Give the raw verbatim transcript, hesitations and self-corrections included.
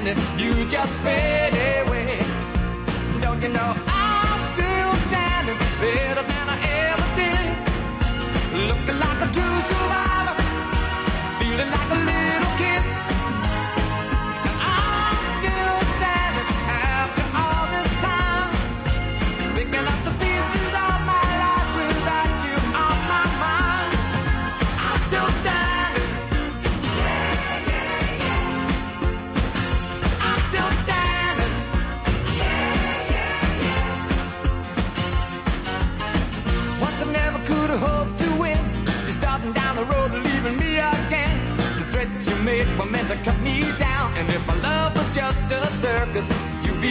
standing, you just fade away. Don't you know I'm still standing, better than I ever did. Looking like a true survivor, feeling like a little kid. And I'm still standing after all this time, picking up the pieces of my life without you on my mind. I'm still standing. Yeah, yeah, yeah. I'm still standing. Yeah, yeah, yeah. Once I never could have hoped